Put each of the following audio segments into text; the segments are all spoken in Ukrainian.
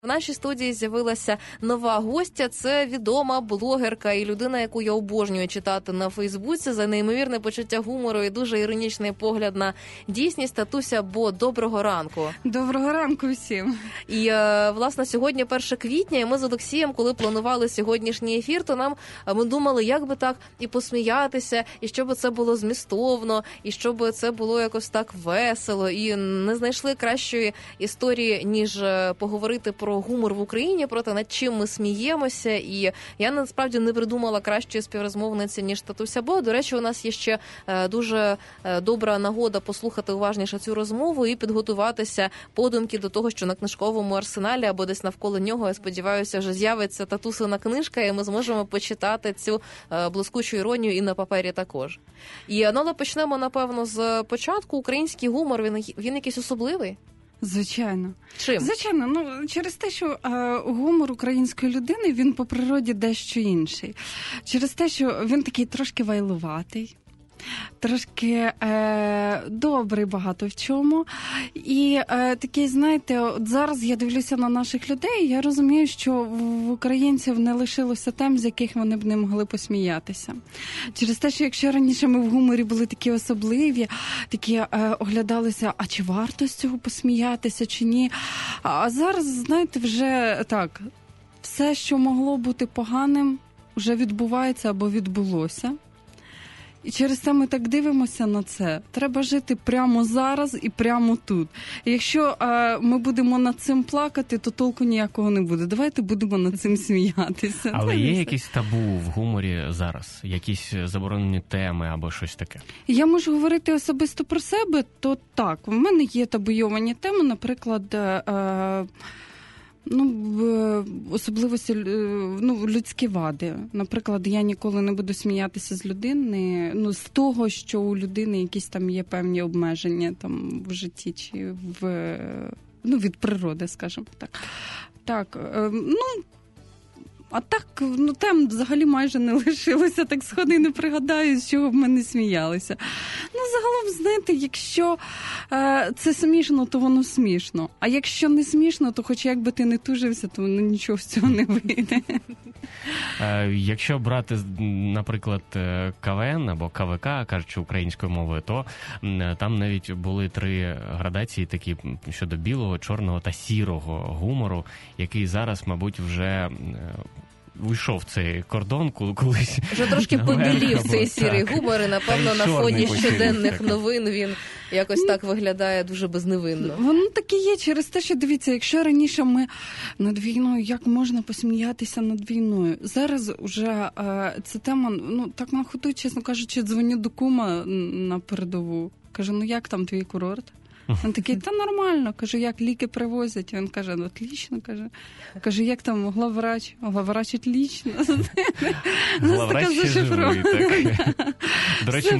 В нашій студії з'явилася нова гостя. Це відома блогерка і людина, яку я обожнюю читати на Фейсбуці за неймовірне почуття гумору і дуже іронічний погляд на дійсність. Татуся Бо, доброго ранку. Доброго ранку всім. І, власне, сьогодні 1 квітня, і ми з Олексієм, коли планували сьогоднішній ефір, то ми думали, як би так і посміятися, і щоб це було змістовно, і щоб це було якось так весело. І не знайшли кращої історії, ніж поговорити про гумор в Україні, про те, над чим ми сміємося. І я насправді не придумала кращої співрозмовниці, ніж Татуся Бо. До речі, у нас є ще дуже добра нагода послухати уважніше цю розмову і підготуватися подумки до того, що на книжковому арсеналі або десь навколо нього, я сподіваюся, вже з'явиться татусина книжка, і ми зможемо почитати цю блискучу іронію і на папері також. Але почнемо, напевно, з початку. Український гумор, він якийсь особливий? Звичайно. Чим? Звичайно, через те, що гумор української людини, він по природі дещо інший. Через те, що він такий трошки вайлуватий, трошки добрий багато в чому. І такий, знаєте, от зараз я дивлюся на наших людей, і я розумію, що в українців не лишилося тем, з яких вони б не могли посміятися. Через те, що якщо раніше ми в гуморі були такі особливі, такі оглядалися, а чи варто з цього посміятися, чи ні. А зараз, знаєте, вже так, все, що могло бути поганим, вже відбувається або відбулося. І через це ми так дивимося на це. Треба жити прямо зараз і прямо тут. І якщо ми будемо над цим плакати, то толку ніякого не буде. Давайте будемо над цим сміятися. Але є якісь табу в гуморі зараз? Якісь заборонені теми або щось таке? Я можу говорити особисто про себе, то так. У мене є табуйовані теми, наприклад, особливості, людські вади. Наприклад, я ніколи не буду сміятися з людини, з того, що у людини якісь там є певні обмеження там в житті чи від природи, скажімо так. Так, а так, тем взагалі майже не лишилося, так сходи не пригадаю, з чого б ми не сміялися. Загалом, знаєте, якщо це смішно, то воно смішно. А якщо не смішно, то хоч як би ти не тужився, то нічого з цього не вийде. Якщо брати, наприклад, КВН або КВК, кажучи українською мовою, то там навіть були 3 градації такі щодо білого, чорного та сірого гумору, який зараз, мабуть, вже вийшов цей кордон колись. Вже трошки побілів цей сірий гумор, і, напевно, на фоні щоденних новин він якось так виглядає дуже безневинно. Воно так і є через те, що, дивіться, якщо раніше ми над війною, як можна посміятися над війною? Зараз вже ця тема, так на ходу, чесно кажучи, дзвоню до кума на передову. Кажу, як там твій курорт? Він такий, та нормально. Кажу, як ліки привозять? Він каже, отлично. Каже, як там главврач? Главврач отлично. Главврач ще живий, так. До речі,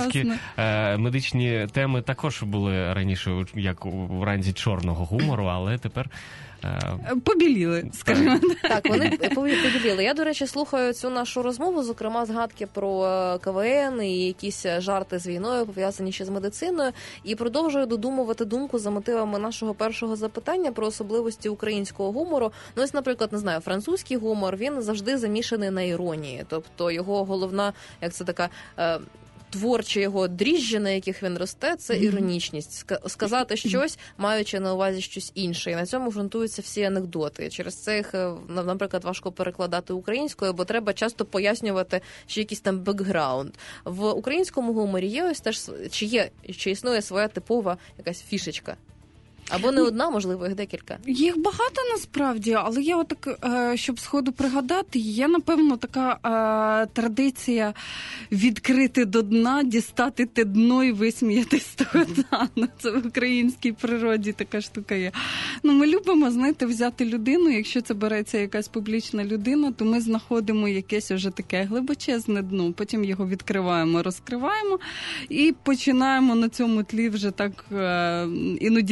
медичні теми також були раніше, як у ранзі чорного гумору, але тепер побіліли, скажімо. Так, вони побіліли. Я, до речі, слухаю цю нашу розмову, зокрема, згадки про КВН і якісь жарти з війною, пов'язані ще з медициною, і продовжую додумувати думку за мотивами нашого першого запитання про особливості українського гумору. Ось, наприклад, не знаю, французький гумор, він завжди замішаний на іронії. Тобто його головна, як це така творчі його дріжджі, на яких він росте, це іронічність. Сказати щось, маючи на увазі щось інше. І на цьому ґрунтуються всі анекдоти. Через це їх, наприклад, важко перекладати українською, бо треба часто пояснювати, що якийсь там бекграунд. В українському гуморі є ось теж, чи існує своя типова якась фішечка? Або не одна, можливо, їх декілька. Їх багато насправді, але я отак, щоб сходу пригадати, є, напевно, така традиція відкрити до дна, дістати те дно і висміяти з того дна. Це в українській природі така штука є. Ми любимо, знаєте, взяти людину, якщо це береться якась публічна людина, то ми знаходимо якесь уже таке глибочезне дно, потім його відкриваємо, розкриваємо і починаємо на цьому тлі вже так іноді навіть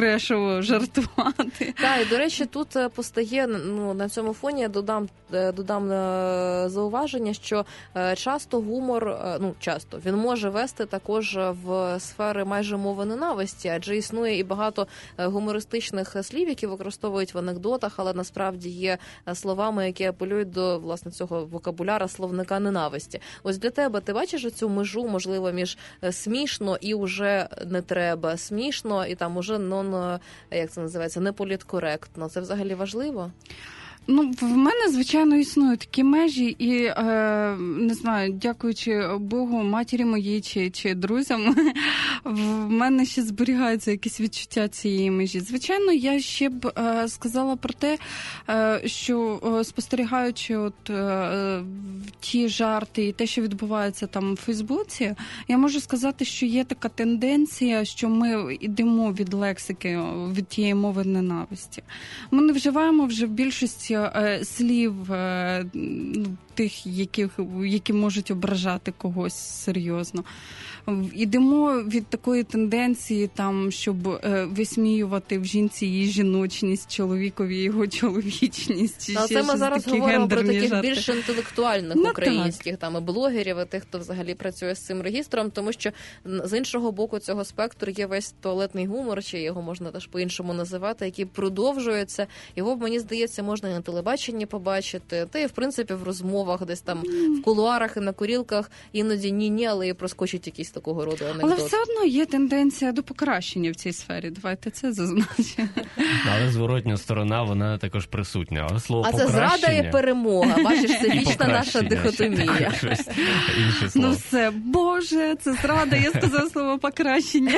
трешово жартувати. Так, і, до речі, тут постає, на цьому фоні я додам зауваження, що часто гумор, він може вести також в сфери майже мови ненависті, адже існує і багато гумористичних слів, які використовують в анекдотах, але насправді є словами, які апелюють до, власне, цього вокабуляра словника ненависті. Ось для тебе, ти бачиш цю межу, можливо, між смішно і уже не треба, смішно і там уже як це називається, неполіткоректно. Це взагалі важливо? В мене, звичайно, існують такі межі, і, не знаю, дякуючи Богу, матері моїй чи друзям, в мене ще зберігаються якісь відчуття цієї межі. Звичайно, я ще б сказала про те, що спостерігаючи ті жарти і те, що відбувається там у Фейсбуці, я можу сказати, що є така тенденція, що ми йдемо від лексики, від тієї мови ненависті. Ми не вживаємо вже в більшості слів тих, які можуть ображати когось серйозно. Ідемо від такої тенденції, там, щоб висміювати в жінці її жіночність, чоловікові його чоловічність. Це ми зараз говоримо про таких жарти. більш інтелектуальних українських там, і блогерів, і тих, хто взагалі працює з цим регістром, тому що з іншого боку цього спектру є весь туалетний гумор, чи його можна теж по-іншому називати, який продовжується. Його, мені здається, можна і на телебаченні побачити, та і, в принципі, в розмовах десь там в кулуарах і на курілках іноді ні-ні, але і проскочить якісь такого роду анекдот. Але все одно є тенденція до покращення в цій сфері. Давайте це зазначимо. Але зворотня сторона, вона також присутня. Але слово це зрада і перемога. Бачиш, це вічна наша дихотомія. Інше слово. Все, Боже, це зрада, я сказав слово покращення.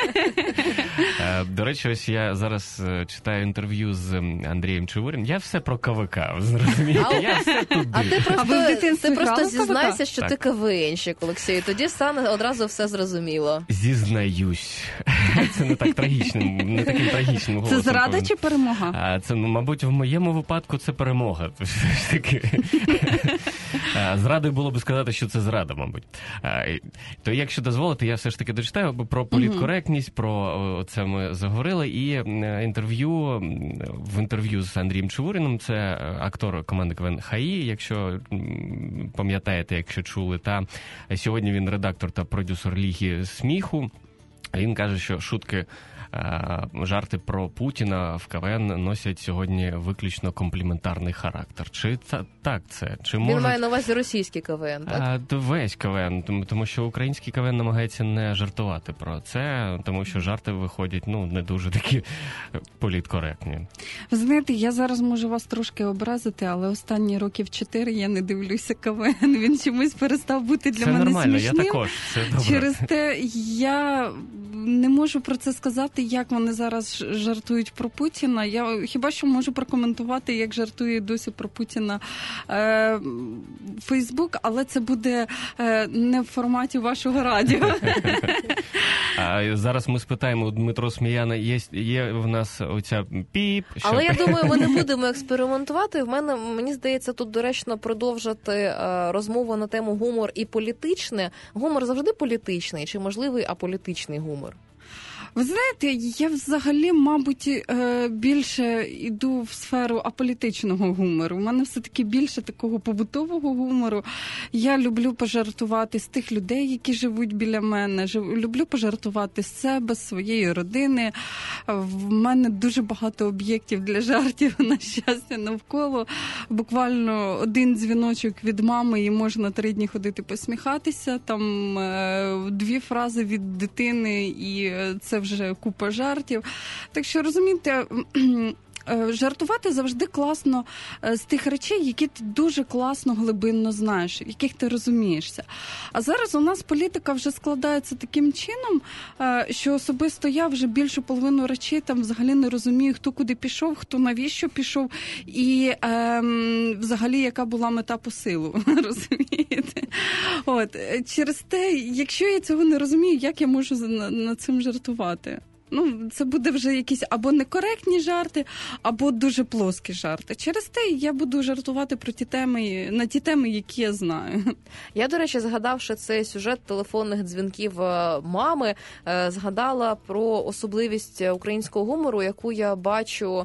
До речі, ось я зараз читаю інтерв'ю з Андрієм Чевуріним. Я все про КВК, зрозумієте? Я все туди. А ти просто зізнайся, що ти КВНщик, Олексій. Тоді стане одразу все зрозуміло. Зізнаюсь. Це не так трагічним, не таким трагічним голосом. Це зрада чи перемога? Це, мабуть, в моєму випадку це перемога. Зрадою було б сказати, що це зрада, мабуть. То якщо дозволите, я все ж таки дочитаю про політкоректність, про це ми заговорили. І в інтерв'ю з Андрієм Чевуріним, це актор команди КВН ХАІ, якщо пам'ятаєте, якщо чули, та сьогодні він редактор та продюсер Ліги сміху. Він каже, що шутки, жарти про Путіна в КВН носять сьогодні виключно компліментарний характер. Чи так це? Чи він має на увазі російський КВН, так? Весь КВН, тому що український КВН намагається не жартувати про це, тому що жарти виходять не дуже такі політкоректні. Ви знаєте, я зараз можу вас трошки образити, але останні років 4 я не дивлюся КВН. Він чомусь перестав бути для мене нормально, смішним. Я також, це добре. Через те я не можу про це сказати, як вони зараз жартують про Путіна. Я хіба що можу прокоментувати, як жартує досі про Путіна Фейсбук, але це буде не в форматі вашого радіо. Зараз ми спитаємо у Дмитро Сміяна, є в нас оця піп. Але я думаю, ми не будемо експериментувати. Мені здається, тут доречно продовжити розмову на тему гумор і політичне. Гумор завжди політичний, чи можливий аполітичний гумор? Ви знаєте, я взагалі, мабуть, більше йду в сферу аполітичного гумору. У мене все-таки більше такого побутового гумору. Я люблю пожартувати з тих людей, які живуть біля мене. Люблю пожартувати з себе, з своєї родини. В мене дуже багато об'єктів для жартів, на щастя, навколо. Буквально один дзвіночок від мами, і можна 3 дні ходити посміхатися. Там 2 фрази від дитини, і це вже купа жартів. Так що, розумієте, жартувати завжди класно з тих речей, які ти дуже класно глибинно знаєш, в яких ти розумієшся. А зараз у нас політика вже складається таким чином, що особисто я вже більшу половину речей там взагалі не розумію, хто куди пішов, хто навіщо пішов, і взагалі яка була мета посилу, розумієте? Через те, якщо я цього не розумію, як я можу над цим жартувати? Ну, це буде вже якісь або некоректні жарти, або дуже плоскі жарти. Через те я буду жартувати про на ті теми, які я знаю. Я, до речі, згадавши цей сюжет телефонних дзвінків мами, згадала про особливість українського гумору, яку я бачу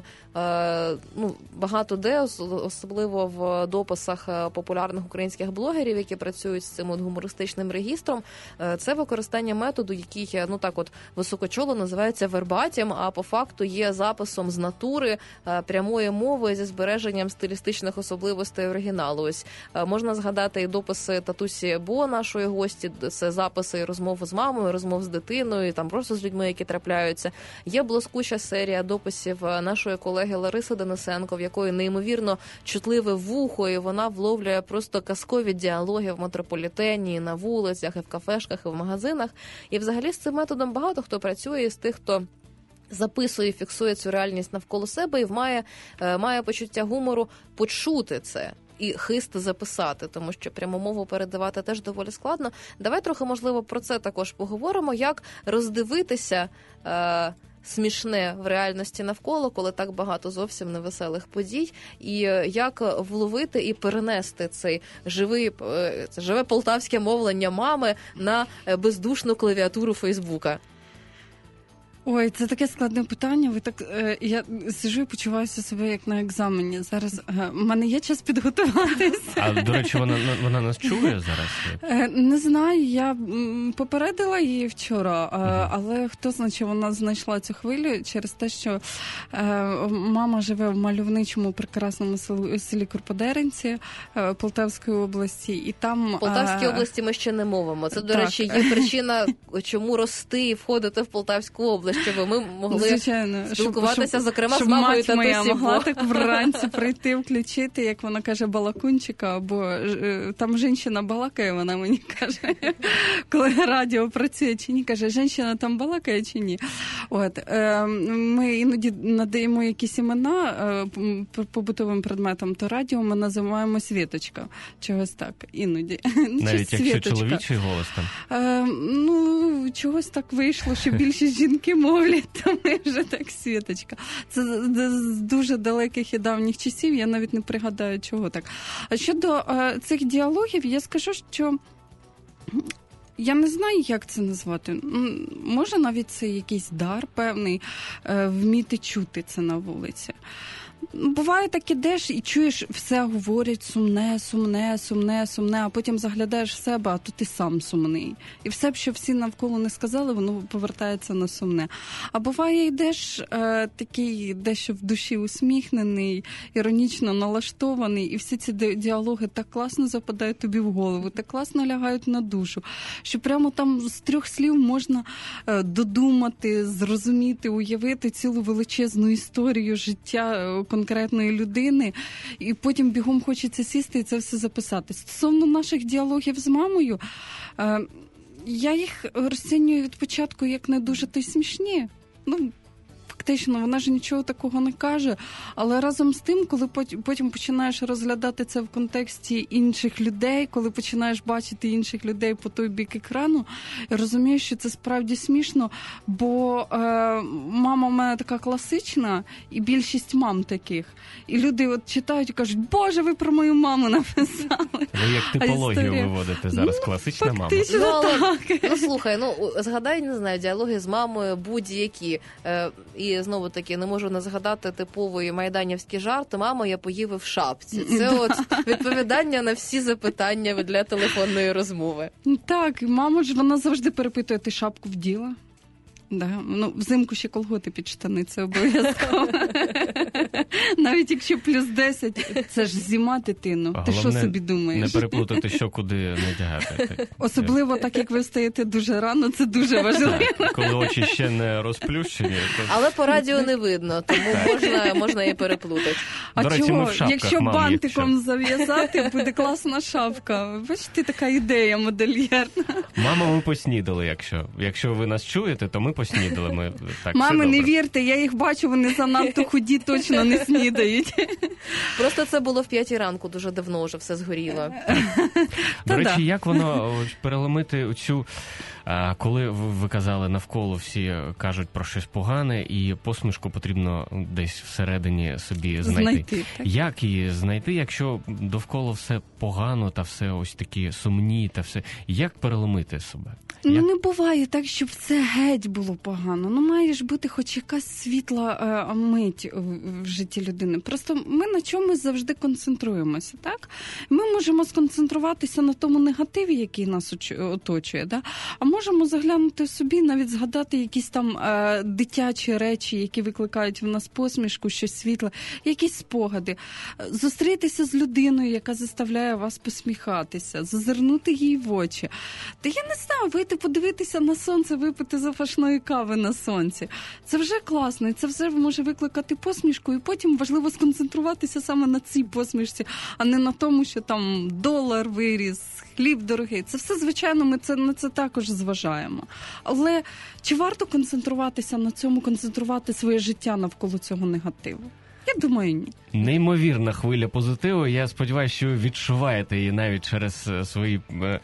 багато де, особливо в дописах популярних українських блогерів, які працюють з цим гумористичним регістром. Це використання методу, який, високочоло називається вербатім, а по факту є записом з натури прямої мови зі збереженням стилістичних особливостей оригіналу. Ось можна згадати і дописи Татусі Бо, нашої гості, це записи розмов з мамою, розмов з дитиною, там просто з людьми, які трапляються. Є блискуча серія дописів нашої колеги Лариси Денисенко, в якої неймовірно чутливе вухо, і вона вловлює просто казкові діалоги в метрополітені, на вулицях, і в кафешках, і в магазинах. І взагалі з цим методом багато хто працює з тих, хто записує, фіксує цю реальність навколо себе і має почуття гумору почути це і хист записати, тому що пряму мову передавати теж доволі складно. Давай трохи, можливо, про це також поговоримо, як роздивитися смішне в реальності навколо, коли так багато зовсім невеселих подій, і як вловити і перенести це живе полтавське мовлення мами на бездушну клавіатуру Фейсбука. Ой, це таке складне питання. Я сиджу і почуваюся себе як на екзамені. Зараз в мене є час підготуватися. А, до речі, вона нас чує зараз? Не знаю, я попередила її вчора, але хто знає, чи вона знайшла цю хвилю через те, що мама живе в мальовничому прекрасному селі Курподеренці Полтавської області. І там... В Полтавській області ми ще не мовимо. Це, до речі, є причина, чому рости і входити в Полтавську область, щоб ми могли спілкуватися, зокрема, з мамою та моя могла так вранці прийти, включити, як вона каже, балакунчика, або там жінка балакає, вона мені каже, коли радіо працює чи ні, каже, жінка там балакає чи ні. Ми іноді надаємо якісь імена побутовим предметам, то радіо ми називаємо Світочка. Чогось так, іноді. Навіть якщо чоловічий голос там? Чогось так вийшло, що більшість жінки мовлять, то ми вже так Світочка. Це з дуже далеких і давніх часів, я навіть не пригадаю, чого так. А щодо цих діалогів, я скажу, що я не знаю, як це назвати. Може, навіть це якийсь дар певний, вміти чути це на вулиці. Буває так, ідеш і чуєш, все говорять сумне, а потім заглядаєш в себе, а то ти сам сумний. І все, що всі навколо не сказали, воно повертається на сумне. А буває, йдеш такий дещо в душі усміхнений, іронічно налаштований, і всі ці діалоги так класно западають тобі в голову, так класно лягають на душу, що прямо там з 3 слів можна додумати, зрозуміти, уявити цілу величезну історію життя конкретної людини, і потім бігом хочеться сісти і це все записати. Стосовно наших діалогів з мамою, я їх розцінюю від початку як не дуже то й смішні. Фактично, вона ж нічого такого не каже, але разом з тим, коли потім починаєш розглядати це в контексті інших людей, коли починаєш бачити інших людей по той бік екрану, розумієш, що це справді смішно, бо мама в мене така класична, і більшість мам таких. І люди читають і кажуть, Боже, ви про мою маму написали. Ви як типологію виводите зараз, класична мама. Так. Слухай, згадай, не знаю, діалоги з мамою будь-які. І знову-таки не можу не згадати типовий майданівський жарт «Мамо, я поїв в шапці». Це відповідання на всі запитання для телефонної розмови. Так, мама ж, вона завжди перепитує, ти шапку вділа? Да. Взимку ще колготи під штани, це обов'язково. Навіть якщо плюс 10, це ж зима, дитино. Ти що собі думаєш? Не переплутати, що куди надягати. Особливо так, як ви встаєте дуже рано, це дуже важливо. Так, коли очі ще не розплющені. Але по радіо не видно, тому можна і переплутати. А чого? Якщо бантиком зав'язати, буде класна шапка. Бачите, така ідея модельєрна. Мама, ми поснідали, якщо ви нас чуєте, то ми поснідали. Мами, не вірте, я їх бачу, вони занадто худі, точно не снідають. Просто це було в 5 ранку, дуже давно вже все згоріло. До речі, як воно переломити цю Коли ви казали, навколо всі кажуть про щось погане, і посмішку потрібно десь всередині собі знайти. Як її знайти, якщо довкола все погано та все ось такі сумні та все? Як переломити себе? Не буває так, щоб все геть було погано. Має ж бути хоч якась світла мить в житті людини. Просто ми на чомусь завжди концентруємося, так? Ми можемо сконцентруватися на тому негативі, який нас оточує, да? А можемо заглянути в собі, навіть згадати якісь там дитячі речі, які викликають в нас посмішку, щось світле, якісь спогади. Зустрітися з людиною, яка заставляє вас посміхатися, зазирнути їй в очі. Та я не знаю, вийти подивитися на сонце, випити запашної кави на сонці. Це вже класно, і це все може викликати посмішку, і потім важливо сконцентруватися саме на цій посмішці, а не на тому, що там долар виріс, хліб дорогий. Це все, звичайно, ми на це також зважаємо. Але чи варто концентруватися на цьому, концентрувати своє життя навколо цього негативу? Я думаю, ні. Неймовірна хвиля позитиву. Я сподіваюся, що ви відчуваєте її навіть через свої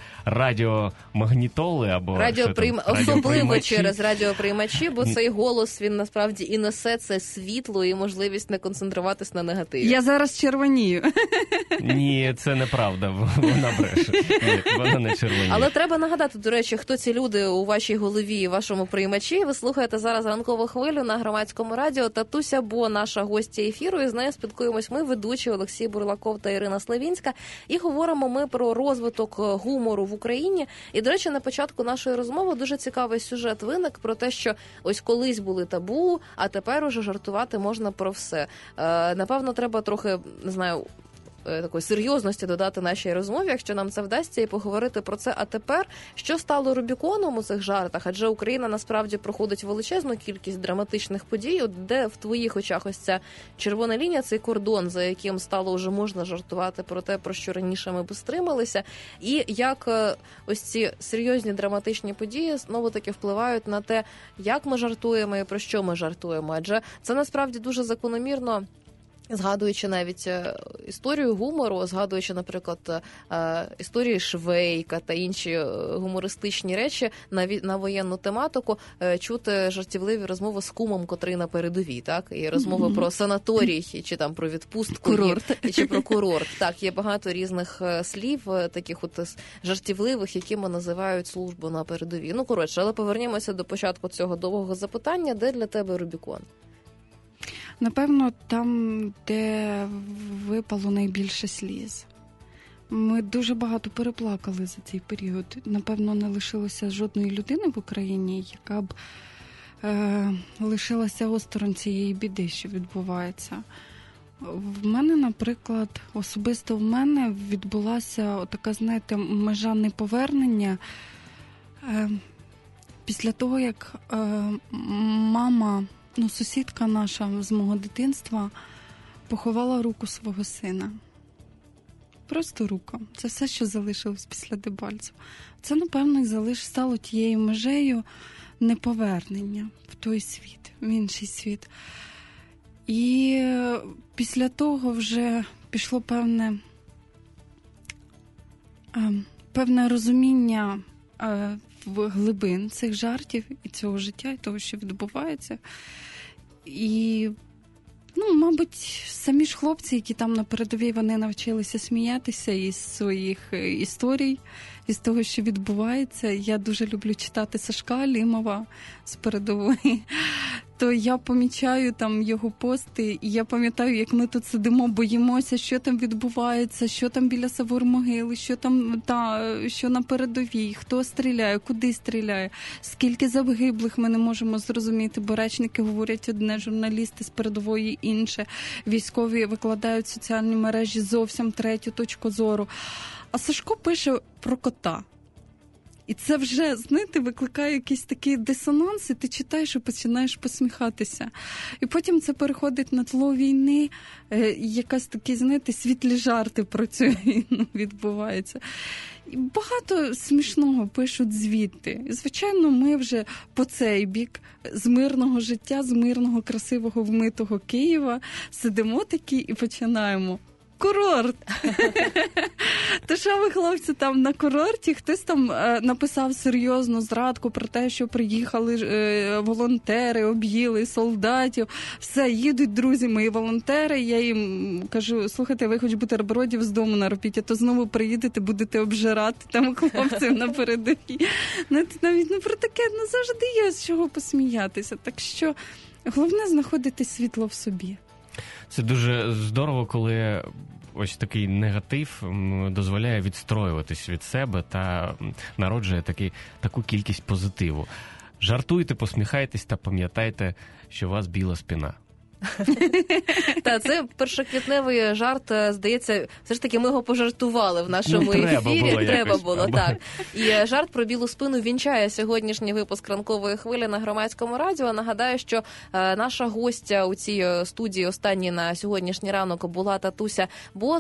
радіомагнітоли або особливо через радіоприймачі, бо цей голос, він насправді і несе це світло і можливість не концентруватись на негативі. Я зараз червонію. Ні, це неправда, вона бреше. Ні, вона не червоніє. Але треба нагадати, до речі, хто ці люди у вашій голові і вашому приймачі. Ви слухаєте зараз ранкову хвилю на Громадському радіо. Татуся Бо, наша гостя ефіру, і з нею спілкуємось ми, ведучі Олексій Бурлаков та Ірина Славінська, і говоримо ми про розвиток гумору в Україні. І, до речі, на початку нашої розмови дуже цікавий сюжет виник про те, що ось колись були табу, а тепер уже жартувати можна про все. Напевно, треба трохи, не знаю, такої серйозності додати нашій розмові, якщо нам це вдасться, і поговорити про це. А тепер, що стало Рубіконом у цих жартах? Адже Україна насправді проходить величезну кількість драматичних подій, де в твоїх очах ось ця червона лінія, цей кордон, за яким стало вже можна жартувати про те, про що раніше ми б стрималися, і як ось ці серйозні драматичні події знову-таки впливають на те, як ми жартуємо і про що ми жартуємо. Адже це насправді дуже закономірно, згадуючи навіть історію гумору, згадуючи, наприклад, історії Швейка та інші гумористичні речі на воєнну тематику, чути жартівливі розмови з кумом, котрий на передовій, так? І розмови про санаторій, чи там про відпустку, чи про курорт. Так, є багато різних слів, таких от жартівливих, якими називають службу на передовій. Ну, коротше, але повернімося до початку цього довгого запитання. Де для тебе Рубікон? Напевно, там, де випало найбільше сліз. Ми дуже багато переплакали за цей період. Напевно, не лишилося жодної людини в Україні, яка б лишилася осторонь цієї біди, що відбувається. В мене, наприклад, особисто в мене відбулася така, знаєте, межа неповернення. Після того, як мама, сусідка наша з мого дитинства поховала руку свого сина. Просто рука. Це все, що залишилось після Дебальцева. Це, напевно, і стало тією межею неповернення в той світ, в інший світ. І після того вже пішло певне розуміння в глибин цих жартів і цього життя, і того, що відбувається. І, мабуть, самі ж хлопці, які там на передовій, вони навчилися сміятися із своїх історій, із того, що відбувається. Я дуже люблю читати Сашка Алімова з передової. То я помічаю там його пости, і я пам'ятаю, як ми тут сидимо, боїмося, що там відбувається, що там біля Савур-могили, що там, що на передовій, хто стріляє, куди стріляє, скільки загиблих ми не можемо зрозуміти, бо речники говорять одне, журналісти з передової інше, військові викладають в соціальні мережі зовсім третю точку зору. А Сашко пише про кота. І це вже, знаєте, викликає якийсь такий дисонанс, і ти читаєш і починаєш посміхатися. І потім це переходить на тло війни, якась такі, знаєте, світлі жарти про цю війну відбуваються. І багато смішного пишуть звідти. І, звичайно, ми вже по цей бік з мирного життя, з мирного, красивого, вмитого Києва сидимо такі і починаємо. курорт. То що ви, хлопці, там на курорті? Хтось там написав серйозну зрадку про те, що приїхали волонтери, об'їли солдатів. Все, їдуть друзі мої волонтери. Я їм кажу, слухайте, ви хоч бутербродів з дому наробіть, а то знову приїдете, будете обжирати там хлопців на передовій. Навіть про таке завжди є з чого посміятися. Так що головне знаходити світло в собі. Це дуже здорово, коли ось такий негатив дозволяє відстроюватись від себе та народжує таку кількість позитиву. Жартуйте, посміхайтесь та пам'ятайте, що у вас біла спина. Так, це першоквітневий жарт, здається, все ж таки ми його пожартували в нашому ефірі. Треба було, так. І жарт про білу спину вінчає сьогоднішній випуск «Ранкової хвилі» на Громадському радіо. Нагадаю, що наша гостя у цій студії останній на сьогоднішній ранок була Татуся Боз.